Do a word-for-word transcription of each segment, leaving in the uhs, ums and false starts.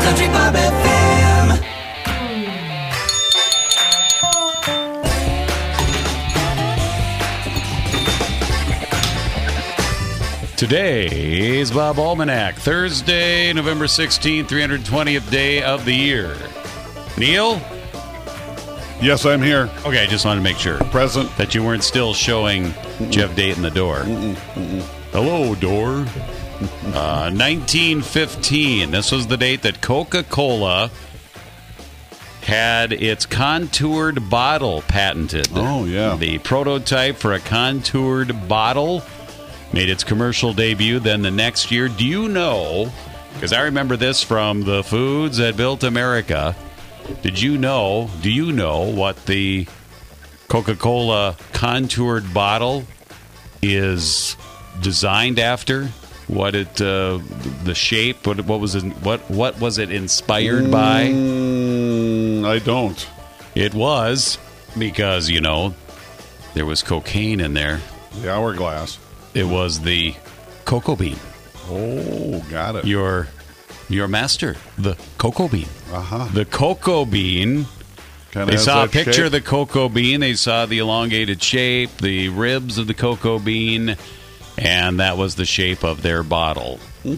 Country Bob F M. Today's Bob Almanac, Thursday, November sixteenth, three hundred twentieth day of the year. Neil? Yes, I'm here. Okay, I just wanted to make sure. Present. That you weren't still showing Mm-mm. Jeff Dayton the door. Mm-mm. Mm-mm. Hello, door. uh, nineteen fifteen. This was the date that Coca-Cola had its contoured bottle patented. Oh, yeah. The prototype for a contoured bottle made its commercial debut then the next year. Do you know, because I remember this from the foods that built America, did you know, do you know what the Coca-Cola contoured bottle is designed after? What it, uh, the shape, what, what was it, what, what was it inspired by? Mm, I don't. It was, because, you know, there was cocaine in there. The hourglass. It was the cocoa bean. Oh, got it. Your your master, the cocoa bean. Uh-huh. The cocoa bean. Kinda they saw a that picture shape. of the cocoa bean. They saw the elongated shape, the ribs of the cocoa bean, and that was the shape of their bottle.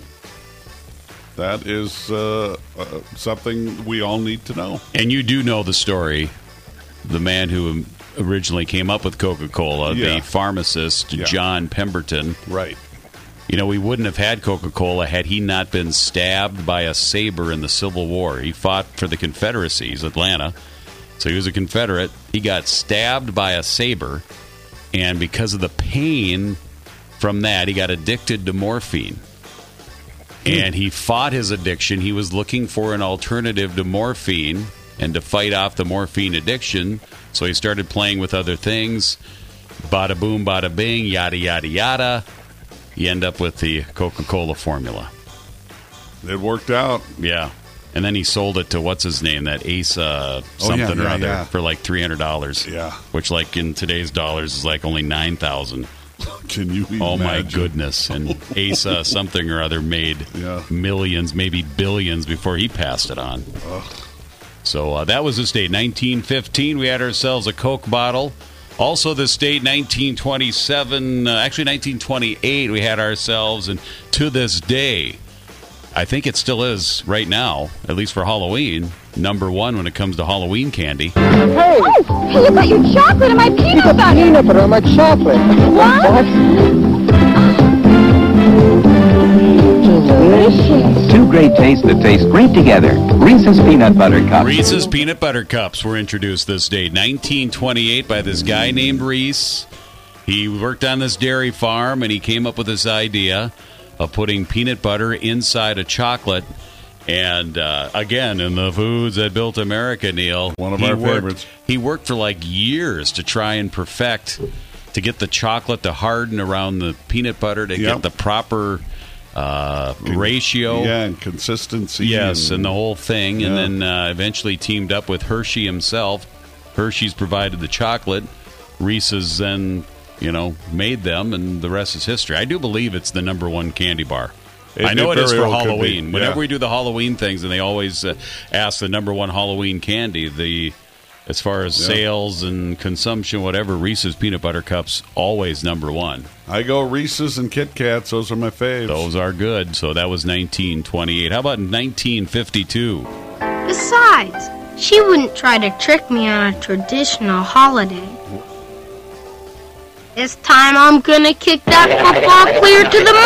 That is uh, uh, something we all need to know. And you do know the story. The man who originally came up with Coca-Cola, yeah. the pharmacist, yeah. John Pemberton. Right. You know, we wouldn't have had Coca-Cola had he not been stabbed by a saber in the Civil War. He fought for the Confederacies, Atlanta. So he was a Confederate. He got stabbed by a saber, and because of the pain from that, he got addicted to morphine. And he fought his addiction. He was looking for an alternative to morphine and to fight off the morphine addiction. So he started playing with other things. Bada boom, bada bing, yada, yada, yada. You end up with the Coca-Cola formula. It worked out. Yeah. And then he sold it to, what's his name, that Ace uh, something oh, yeah, or yeah, other yeah. for like three hundred dollars. Yeah. Which, like, in today's dollars is like only nine thousand dollars. Can you imagine? Oh, my goodness. And Ace uh, something or other made yeah. millions, maybe billions before he passed it on. Ugh. So uh, that was this date, nineteen fifteen. We had ourselves a Coke bottle. Also this date, nineteen twenty-seven, uh, actually nineteen twenty-eight, we had ourselves, and to this day, I think it still is right now, at least for Halloween, number one when it comes to Halloween candy. Hey! Oh, hey, you got your chocolate and my peanut butter. Peanut butter and my chocolate. What? Delicious. Two great tastes that taste great together. Reese's Peanut Butter Cups. Reese's Peanut Butter Cups were introduced this day, nineteen twenty-eight, by this guy named Reese. He worked on this dairy farm, and he came up with this idea of putting peanut butter inside a chocolate. And, uh, again, in the foods that built America, Neil. One of he our worked, favorites. He worked for, like, years to try and perfect, to get the chocolate to harden around the peanut butter, to yep. get the proper uh, ratio. Yeah, and consistency. Yes, and, and the whole thing. Yeah. And then uh, eventually teamed up with Hershey himself. Hershey's provided the chocolate. Reese's then, you know, made them, and the rest is history. I do believe it's the number one candy bar. It, I know it it is very for well could Halloween. be. Whenever Yeah. we do the Halloween things, and they always uh, ask the number one Halloween candy, the as far as Yeah. sales and consumption, whatever, Reese's Peanut Butter Cups, always number one. I go Reese's and Kit Kats. Those are my faves. Those are good. So that was nineteen twenty-eight. How about nineteen fifty-two? Besides, she wouldn't try to trick me on a traditional holiday. This time I'm gonna kick that football clear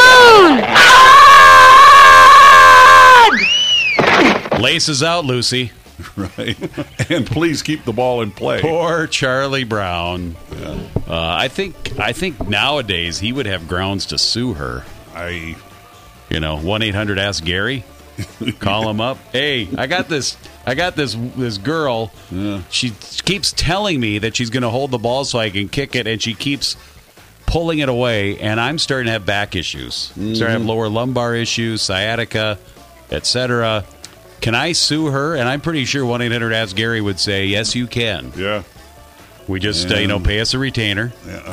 to the moon! Laces out, Lucy. Right. And please keep the ball in play. Poor Charlie Brown. Yeah. Uh, I think I think nowadays he would have grounds to sue her. I, You know, one eight hundred ask Gary. Call him up. Hey, I got this. I got this. This girl. Yeah. She keeps telling me that she's going to hold the ball so I can kick it, and she keeps pulling it away. And I'm starting to have back issues. Mm-hmm. Starting to have lower lumbar issues, sciatica, et cetera. Can I sue her? And I'm pretty sure one eight hundred ask Gary would say, yes, you can. yeah. We just, Yeah. uh, you know, pay us a retainer. Yeah.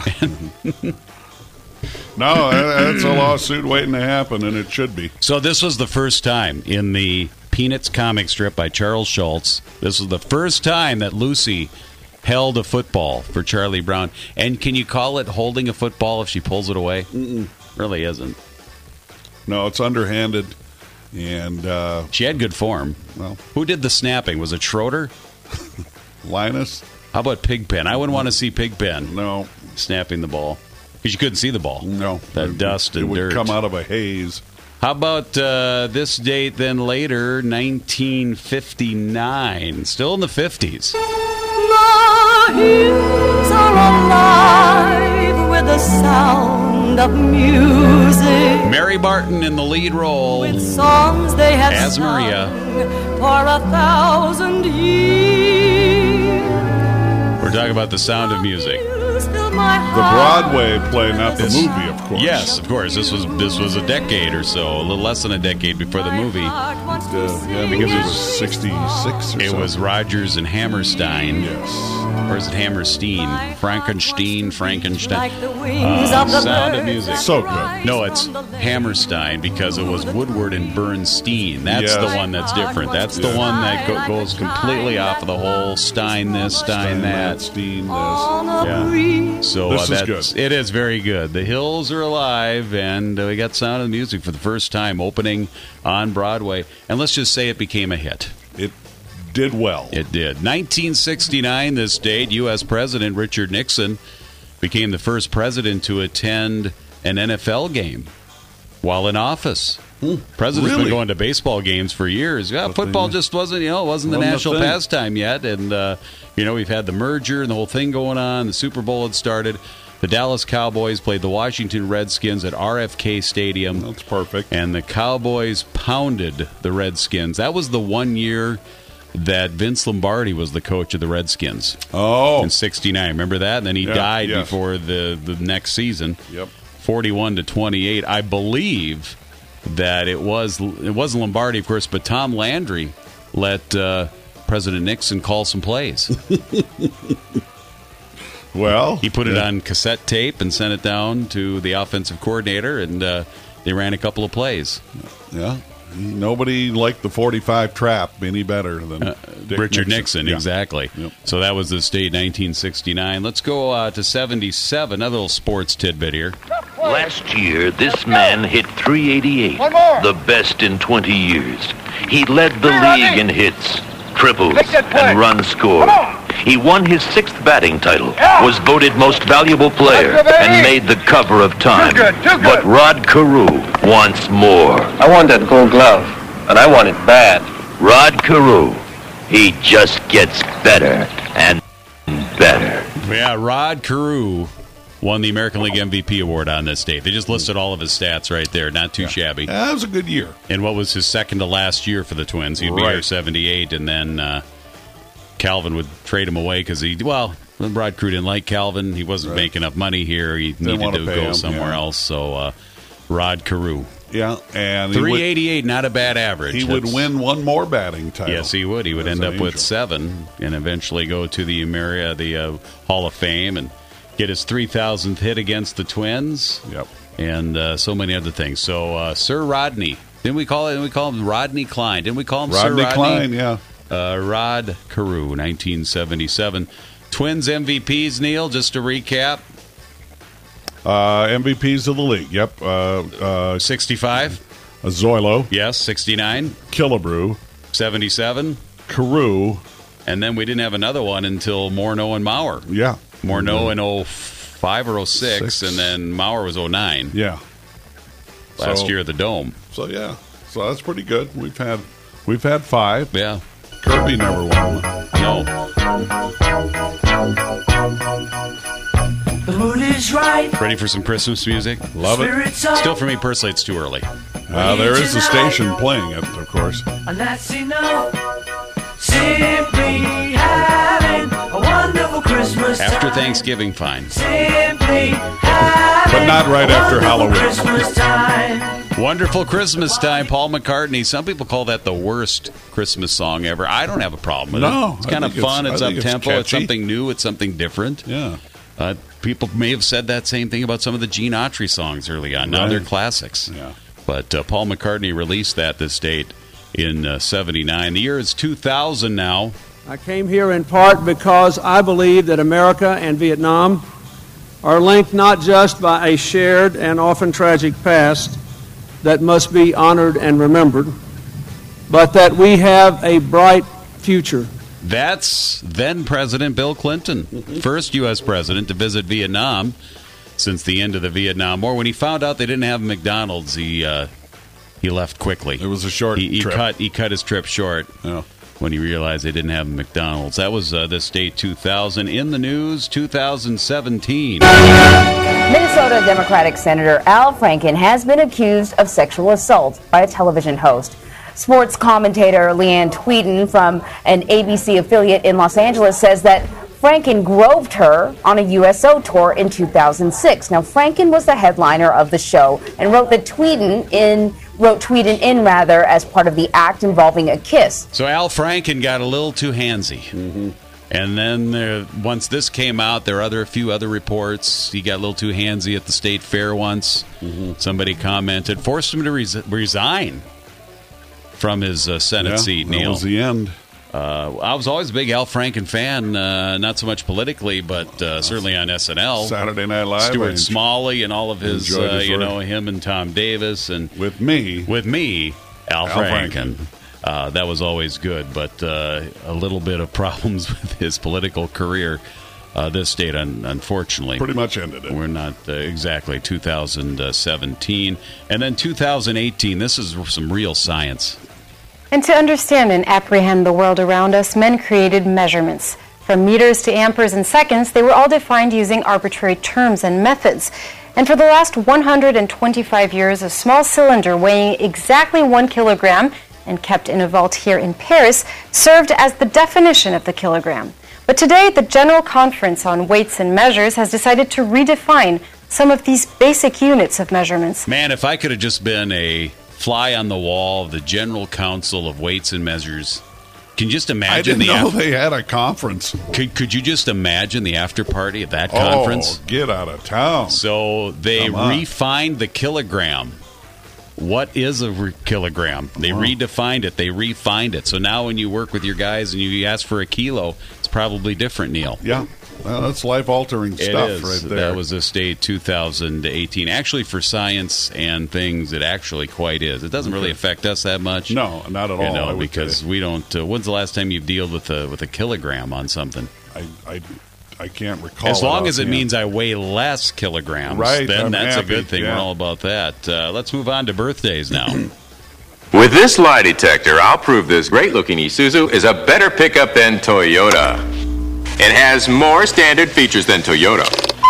No, that- that's a lawsuit waiting to happen, and it should be. So this was the first time in the Peanuts comic strip by Charles Schultz. This was the first time that Lucy held a football for Charlie Brown. And can you call it holding a football if she pulls it away? Mm-mm. Really isn't. No, it's underhanded. And uh, she had good form. Well, who did the snapping? Was it Schroeder? Linus? How about Pigpen? I wouldn't want to see Pigpen. No. Snapping the ball. Because you couldn't see the ball. No. That it, dust and it would dirt. come out of a haze. How about uh, this date then later, nineteen fifty-nine? Still in the fifties. The hills are alive with the sound of music. Mary Barton in the lead role. With songs they have as Maria. For a thousand years. We're talking about The Sound of Music. The Broadway play, not the It's, movie, of course. Yes, of course. This was this was a decade or so, a little less than a decade before the movie. Uh, yeah, because it was sixty-six or It so. was Rodgers and Hammerstein. Yes. Or is it Hammerstein? Frankenstein, Frankenstein. Like the wings Uh, of the Sound of birds Music. that So good. rise No, it's on the lake. Hammerstein because it was Woodward and Bernstein. That's Yes. the one that's different. That's the Yeah. one that go- goes completely off of the whole Stein this, Stein that. Stein, this. On a Yeah. breeze. So This uh, is that's, good. it is very good. The Hills are alive, and uh, we got Sound of the Music for the first time opening on Broadway. And let's just say it became a hit. It did well. It did. nineteen sixty-nine, this date, U S President Richard Nixon became the first president to attend an N F L game while in office. Hmm. President's Really? been going to baseball games for years. Yeah, But football they- just wasn't, you know, it wasn't the Wasn't the national thing. pastime yet. And, uh, you know, we've had the merger and the whole thing going on. The Super Bowl had started. The Dallas Cowboys played the Washington Redskins at R F K Stadium. That's perfect. And the Cowboys pounded the Redskins. That was the one year that Vince Lombardi was the coach of the Redskins Oh. in sixty-nine. Remember that? And then he Yeah, died yes. before the, the next season. Yep. forty-one to twenty-eight. I believe that it was it wasn't Lombardi, of course, but Tom Landry let uh, President Nixon call some plays. Well, He put it yeah. on cassette tape and sent it down to the offensive coordinator, and uh, they ran a couple of plays. Yeah. Nobody liked the forty-five trap any better than Uh, Dick Richard Nixon, Yeah. exactly. Yep. So that was the state nineteen sixty-nine. Let's go uh, to seventy-seven. Another little sports tidbit here. Last year, this man hit three eighty-eight, the best in twenty years. He led the league in hits, triples, and runs scored. He won his sixth batting title, was voted most valuable player, and made the cover of Time. But Rod Carew wants more. I want that gold glove, and I want it bad. Rod Carew, he just gets better and better. Yeah, Rod Carew won the American League M V P award on this date. They just listed all of his stats right there. Not too shabby. That was a good year. And what was his second to last year for the Twins? He'd be Right. here seventy-eight, and then uh, Calvin would trade him away because he, well, Rod Carew didn't like Calvin. He wasn't Right. making enough money here. He Didn't needed wanna to pay go him, somewhere yeah. else. So uh, Rod Carew. Yeah, and he three would, eighty-eight, not a bad average. he would That's- win one more batting title. Yes, he would. He would As end an up with Angel. seven and eventually go to the Ameri- the uh, Hall of Fame and get his three thousandth hit against the Twins. Yep. And uh, so many other things. So uh, Sir Rodney, didn't we call it? Didn't we call him Rodney Klein? Didn't we call him Rodney Sir Rodney Klein, yeah. Uh, Rod Carew, nineteen seventy-seven. Twins M V Ps, Neil, just to recap. Uh, M V Ps of the league. Yep. Uh, uh, sixty-five. Zoilo. Yes, sixty-nine. Killebrew. seventy-seven. Carew. And then we didn't have another one until Morneau and Maurer. Yeah. Morneau in oh five or oh six, Six. and then Maurer was oh nine. Yeah. Last So- year at the Dome. So yeah. So that's pretty good. We've had we've had five. Yeah. Kirby never won one. No. The mood is right. Ready for some Christmas music? Love it. Spirits up. Still, for me personally, it's too early. Uh, there is a station playing it, of course. And that's enough. Simply having a wonderful Christmas time. After Thanksgiving, fine. Simply having But not right a after wonderful Halloween. Christmas time. Wonderful Christmas Time, Paul McCartney. Some people call that the worst Christmas song ever. I don't have a problem with No, it. It's I kind of think it's- fun. I It's think it's up-tempo. It's, catchy. something new. It's something different. Yeah. Uh, people may have said that same thing about some of the Gene Autry songs early on. Now Right. they're classics. Yeah. But uh, Paul McCartney released that this date in uh, seventy-nine. The year is two thousand now. I came here in part because I believe that America and Vietnam are linked not just by a shared and often tragic past that must be honored and remembered, but that we have a bright future. That's then President Bill Clinton, first U S president to visit Vietnam since the end of the Vietnam War. When he found out they didn't have McDonald's, he uh, he left quickly. It was a short he, he trip. Cut, he cut his trip short yeah. when he realized they didn't have McDonald's. That was uh, this date, two thousand. In the news, two thousand seventeen. Minnesota Democratic Senator Al Franken has been accused of sexual assault by a television host. Sports commentator Leanne Tweeden from an A B C affiliate in Los Angeles says that Franken groved her on a U S O tour in two thousand six. Now, Franken was the headliner of the show and wrote that Tweeden in wrote Tweeden in rather as part of the act involving a kiss. So Al Franken got a little too handsy. Mm-hmm. And then there, once this came out, there were other, a few other reports. He got a little too handsy at the state fair once. Mm-hmm. Somebody commented, forced him to res- resign from his uh, Senate yeah, seat, Neil. That was the end. Uh, I was always a big Al Franken fan, uh, not so much politically, but uh, certainly on S N L. Saturday Night Live. Stuart Smalley and all of his, uh, his you know, him and Tom Davis. And with me. With me, Al, Al Franken. Franken. Uh, that was always good, but uh, a little bit of problems with his political career. Uh, this state, un- unfortunately, pretty much ended it. We're not uh, exactly two thousand seventeen. And then two thousand eighteen, this is some real science. And to understand and apprehend the world around us, men created measurements. From meters to amperes and seconds, they were all defined using arbitrary terms and methods. And for the last one hundred twenty-five years, a small cylinder weighing exactly one kilogram and kept in a vault here in Paris served as the definition of the kilogram. But today, the General Conference on Weights and Measures has decided to redefine some of these basic units of measurements. Man, if I could have just been a fly on the wall of the General Council of Weights and Measures, can you just imagine I didn't the know af- they had a conference. Could, could you just imagine the after party at that conference? Oh, get out of town. So they refined the kilogram. What is a re- kilogram? They wow. redefined it. They refined it. So now when you work with your guys and you ask for a kilo, it's probably different, Neil. Yeah. Well, that's life-altering stuff it is. right there. That was this date, two thousand eighteen. Actually, for science and things, it actually quite is. It doesn't really affect us that much. No, not at all. You know, I would because say. we don't. Uh, when's the last time you've dealt with a with a kilogram on something? I, I, I can't recall. As long as it offhand. means I weigh less kilograms, right, then I'm that's happy. a good thing. Yeah. We're all about that. Uh, let's move on to birthdays now. With this lie detector, I'll prove this great-looking Isuzu is a better pickup than Toyota. It has more standard features than Toyota.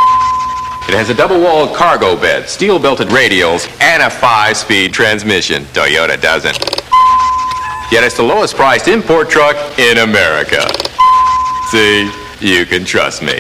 It has a double-walled cargo bed, steel-belted radials, and a five-speed transmission. Toyota doesn't. Yet it's the lowest-priced import truck in America. See, you can trust me.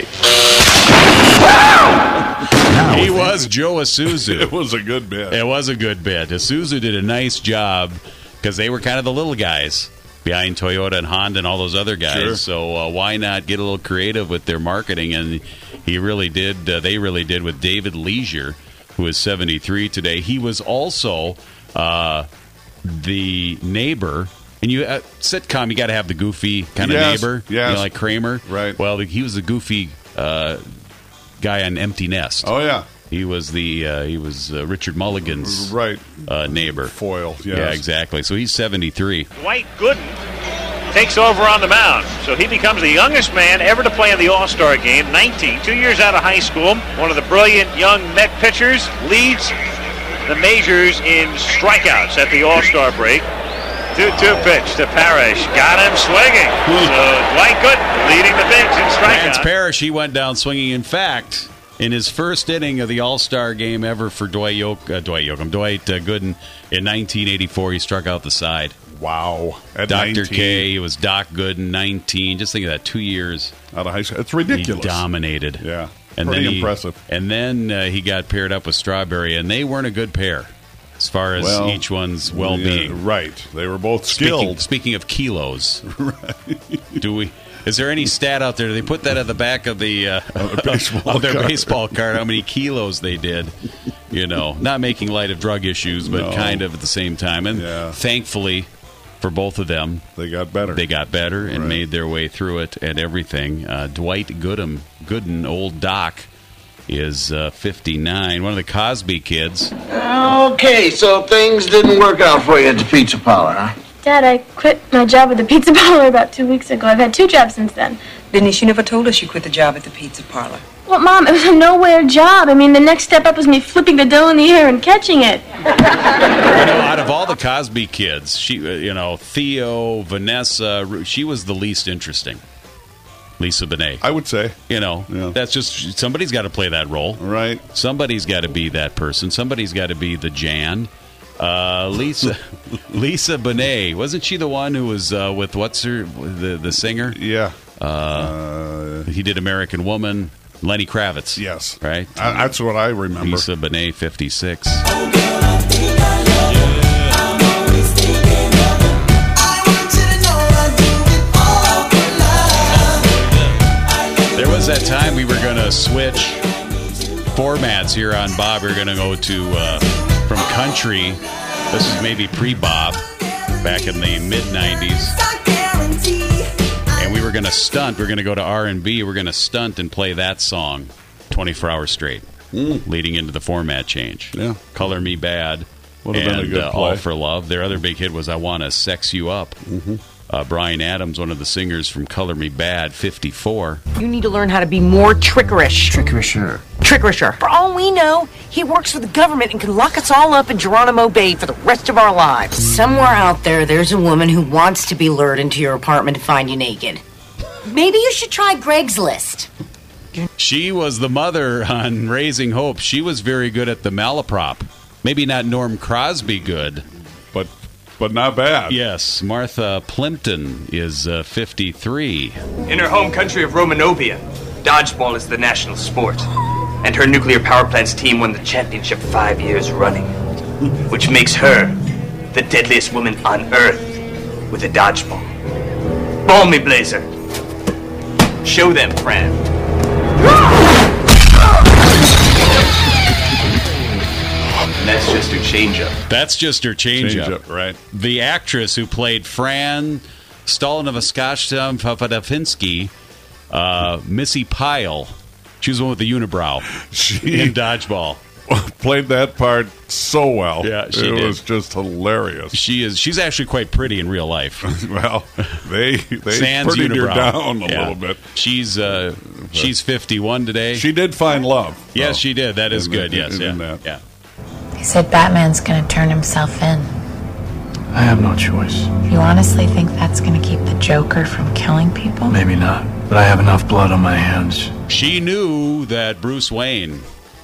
He was Joe Isuzu. It was a good bit. It was a good bit. Isuzu did a nice job because they were kind of the little guys behind Toyota and Honda and all those other guys. Sure. So uh, why not get a little creative with their marketing? And he really did. Uh, they really did with David Leisure, who is seventy-three today. He was also uh, the neighbor. And you uh, sitcom, you got to have the goofy kind of yes, neighbor, yes. you know, like Kramer. Right. Well, he was the goofy uh, guy on Empty Nest. Oh yeah. He was the uh, he was uh, Richard Mulligan's right uh, neighbor. Foil. Yes. Yeah, exactly. So he's seventy-three. Dwight Gooden takes over on the mound. So he becomes the youngest man ever to play in the All-Star game, nineteen, two years out of high school. One of the brilliant young Met pitchers, leads the majors in strikeouts at the All-Star break. two two pitch to Parrish. Got him swinging. So Dwight Gooden leading the bigs in strikeouts. Lance Parrish, he went down swinging. In fact, in his first inning of the All-Star game ever for Dwight Yoak, uh, Dwight Yoakam, Dwight uh, Gooden in nineteen eighty-four, he struck out the side. Wow. At Doctor nineteen. K, it was Doc Gooden, nineteen. Just think of that, two years. Out of high school. It's ridiculous. He dominated. Yeah. And Pretty then he, impressive. And then uh, he got paired up with Strawberry, and they weren't a good pair as far as well, each one's well-being. Yeah, right. They were both skilled. Speaking, speaking of kilos, right. do we? Is there any stat out there? Do they put that at the back of the uh, of, baseball of their card. baseball card? How many kilos they did? You know, not making light of drug issues, but No. kind of at the same time. And Yeah. thankfully, for both of them. They got better. They got better and Right. made their way through it and everything. Uh, Dwight Gooden, Gooden, old Doc, is uh, fifty-nine. One of the Cosby kids. Okay, so things didn't work out for you at the pizza parlor, huh? Dad, I quit my job at the pizza parlor about two weeks ago. I've had two jobs since then. Denise, you never told us you quit the job at the pizza parlor. Well, Mom, it was a nowhere job. I mean, the next step up was me flipping the dough in the air and catching it. You know, out of all the Cosby kids, she, uh, you know, Theo, Vanessa, Ru- she was the least interesting. Lisa Bonet. I would say. You know, Yeah. that's just, somebody's got to play that role. Right. Somebody's got to be that person. Somebody's got to be the Jan. Uh, Lisa Lisa Bonet. Wasn't she the one who was uh, with, what's her, the, the singer? Yeah. Uh, he did American Woman. Lenny Kravitz. Yes. Right? Uh, that's what I remember. Lisa Bonet, fifty-six. There was that time we were going to switch formats here on Bob. We were going to go to uh, from country. This is maybe pre-Bob, back in the mid nineties. And we were going to stunt. We were going to go to R and B. We were going to stunt and play that song twenty-four hours straight, mm. leading into the format change. Yeah. Color Me Bad. Would have and been a good uh, play. All for Love. Their other big hit was I Wanna Sex You Up. Mm-hmm. Uh, Brian Adams, one of the singers from Color Me Bad, fifty-four. You need to learn how to be more trickerish. Trickerisher. Trickerisher. For all we know, he works for the government and can lock us all up in Geronimo Bay for the rest of our lives. Somewhere out there, there's a woman who wants to be lured into your apartment to find you naked. Maybe you should try Greg's List. She was the mother on Raising Hope. She was very good at the malaprop. Maybe not Norm Crosby good. But but not bad. Yes, Martha Plimpton is uh, fifty-three. In her home country of Romanovia, dodgeball is the national sport. And her nuclear power plant's team won the championship five years running. Which makes her the deadliest woman on Earth with a dodgeball. Ball me, Blazer. Show them, Fran. And that's just her changeup. That's just her changeup. Change-up, right. The actress who played Fran Stalinovoskashtam Papadafensky, uh, Missy Pyle. She was the one with the unibrow She in dodgeball. played that part so well. Yeah, she it did. was just hilarious. She is. She's actually quite pretty in real life. Well, they they Sans prettied her unibrow. down a Yeah. little bit. She's uh, she's fifty-one today. She did find love. yes, though, she did. That is in- good. in- Yes, in yeah, that. yeah. He said Batman's gonna turn himself in. I have no choice. You honestly think that's gonna keep the Joker from killing people? Maybe not, but I have enough blood on my hands. She knew that Bruce Wayne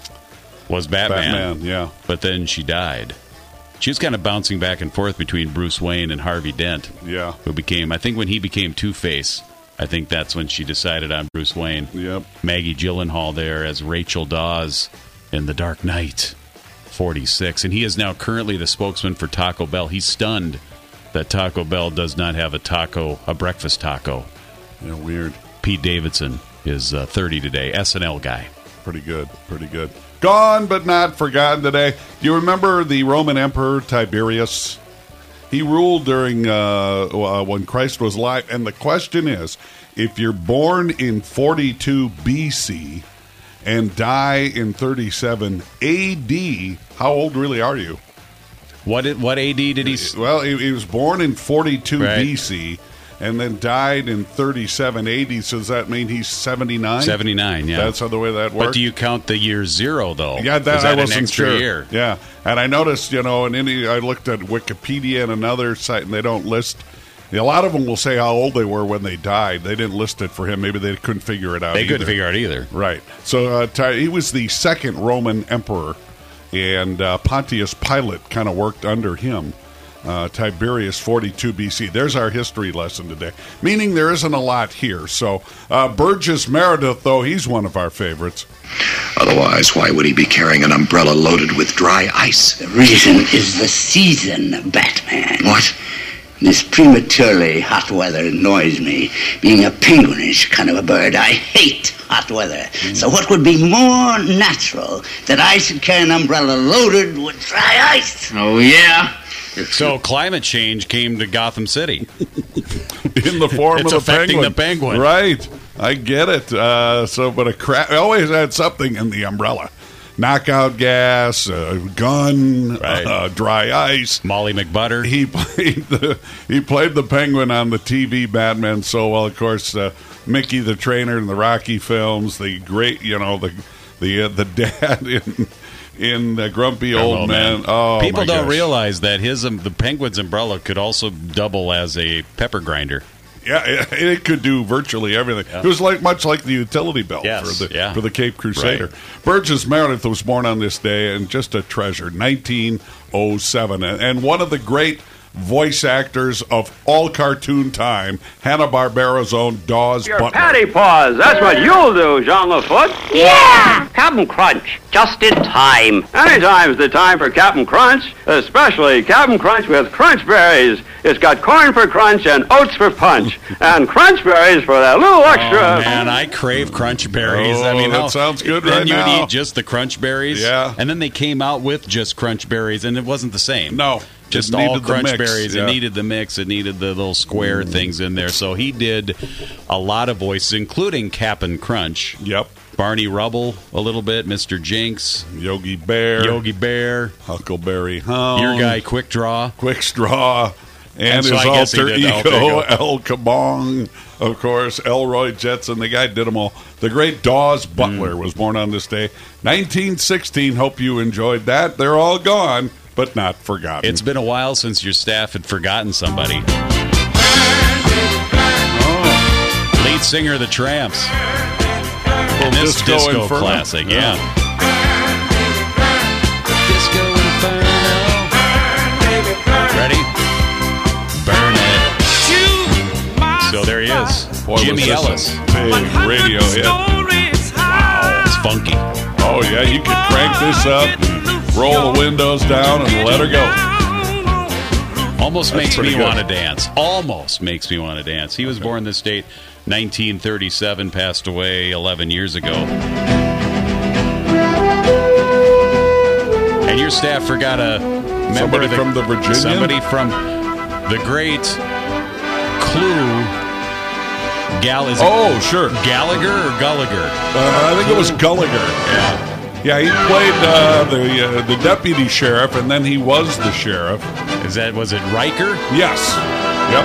was Batman, Batman, yeah. but then she died. She was kind of bouncing back and forth between Bruce Wayne and Harvey Dent. Yeah. Who became, I think when he became Two-Face, I think that's when she decided on Bruce Wayne. Yep. Maggie Gyllenhaal there as Rachel Dawes in The Dark Knight, forty-six. And he is now currently the spokesman for Taco Bell. He's stunned that Taco Bell does not have a taco, a breakfast taco. Yeah, weird. Pete Davidson is uh, thirty today, S N L guy. Pretty good, pretty good. Gone but not forgotten today. Do you remember the Roman Emperor Tiberius? He ruled during uh, uh, when Christ was alive. And the question is, if you're born in forty-two B C and die in thirty-seven A D, how old really are you? What did, what A D did he? s- Well, he, he was born in forty-two Right. B C and then died in thirty-seven A D. So does that mean he's seventy-nine? seventy-nine, yeah. That's how the way that works. But do you count the year zero, though? Yeah, that, Is that I wasn't an extra sure. year? Yeah, and I noticed, you know, in any, I looked at Wikipedia and another site, and they don't list. A lot of them will say how old they were when they died. They didn't list it for him. Maybe they couldn't figure it out. They either. couldn't figure out either. Right. So uh, Ty- he was the second Roman emperor, and uh, Pontius Pilate kind of worked under him. Uh, Tiberius, forty-two B C. There's our history lesson today. Meaning there isn't a lot here. So uh, Burgess Meredith, though, he's one of our favorites. Otherwise, why would he be carrying an umbrella loaded with dry ice? The reason is the season, Batman. What? This prematurely hot weather annoys me. Being a penguinish kind of a bird, I hate hot weather. Mm. So what would be more natural than I should carry an umbrella loaded with dry ice? Oh, yeah? So climate change came to Gotham City. In the form it's of the affecting penguin. the penguin. Right. I get it. Uh, so, but a cra- I always had something in the umbrella. Knockout gas, a gun, Right. uh, dry ice. Molly McButter. He played the he played the penguin on the T V Batman so well. Of course, uh, Mickey the Trainer in the Rocky films. The great, you know, the the uh, the dad in in the Grumpy Old Hello, Man. man. Oh, People my don't gosh. realize that his um, the penguin's umbrella could also double as a pepper grinder. Yeah, it, it could do virtually everything. Yeah. It was like much like the utility belt Yes, for the yeah. for the Cape Crusader. Right. Burgess Meredith was born on this day, and just a treasure, nineteen oh seven, and, and one of the great voice actors of all cartoon time, Hanna-Barbera's own Dawes Your Butler. patty paws, that's what you'll do, Jean LaFoot. Yeah! Captain Crunch, just in time. Anytime's the time for Captain Crunch, especially Captain Crunch with Crunch Berries. It's got corn for crunch and oats for punch, and Crunch Berries for that little extra. Oh, man, I crave Crunch Berries. I Oh, mean, that how- sounds good then right you'd now. eat just the Crunch Berries. Yeah. And then they came out with just Crunch Berries, and it wasn't the same. No. Just It all needed the Crunch mix, Berries. yeah. It needed the mix. It needed the little square things in there. So he did a lot of voices, including Cap'n Crunch. Yep. Barney Rubble a little bit, Mister Jinx, Yogi Bear, Yogi Bear, Huckleberry Hound, your guy Quick Draw. Quick Straw, and, And so his I guess he alter did the alter ego, ego. El Kabong, of course, Elroy Jetson. The guy did them all. The great Dawes Butler was born on this day, nineteen sixteen. Hope you enjoyed that. They're all gone, but not forgotten. It's been a while since your staff had forgotten somebody. Lead singer of the Tramps. And this Disco disco, Inferno. classic, Yeah. yeah. Disco Inferno. Ready? Burn it. So there he is. Boy, was Jimmy this a Ellis. big radio hit. Wow, it's funky. Oh, yeah, you could crank this up, roll the windows down, and let her go. Almost That's makes me pretty good. want to dance. Almost makes me want to dance. He was born this date, nineteen thirty-seven, passed away eleven years ago. And your staff forgot a member Somebody of the, from the Virginian? Somebody from the great Clue. Gal is it Oh, sure. Gallagher or Gulliger? Uh, I think it was Gulliger. Yeah. Yeah, he played uh, the uh, the deputy sheriff, and then he was the sheriff. Is that was it Riker? Yes. Yep.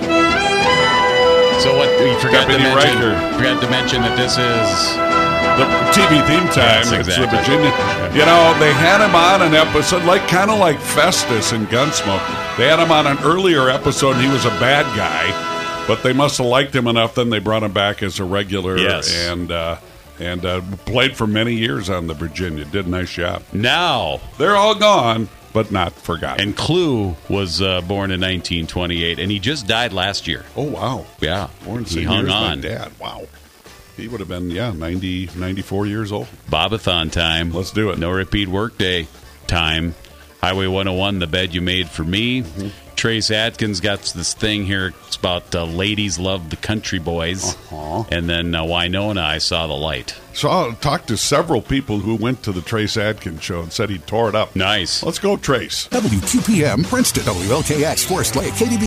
So what you forgot Deputy to mention? Riker. Forgot to mention that this is The T V theme time. Yes, It's the exactly. Virginia. You know, they had him on an episode, like kind of like Festus in Gunsmoke. They had him on an earlier episode. He was a bad guy, but they must have liked him enough. Then they brought him back as a regular. Yes. and uh, and uh, played for many years on the Virginia. Did a nice job. now. They're all gone, but not forgotten. And Clue was uh, born in nineteen twenty-eight, and he just died last year. Oh wow! Yeah, Born the he same hung year as my on. dad. Wow. He would have been, yeah, ninety, ninety-four years old. Bobathon time. Let's do it. No repeat workday time. Highway one oh one, the bed you made for me. Mm-hmm. Trace Atkins got this thing here. It's about uh, ladies love the country boys. Uh-huh. And then uh, Winona, I saw the light. So I talked to several people who went to the Trace Adkins show and said he tore it up. Nice. Let's go, Trace. W two P M, Princeton, W L K X, Forest Lake, K D B.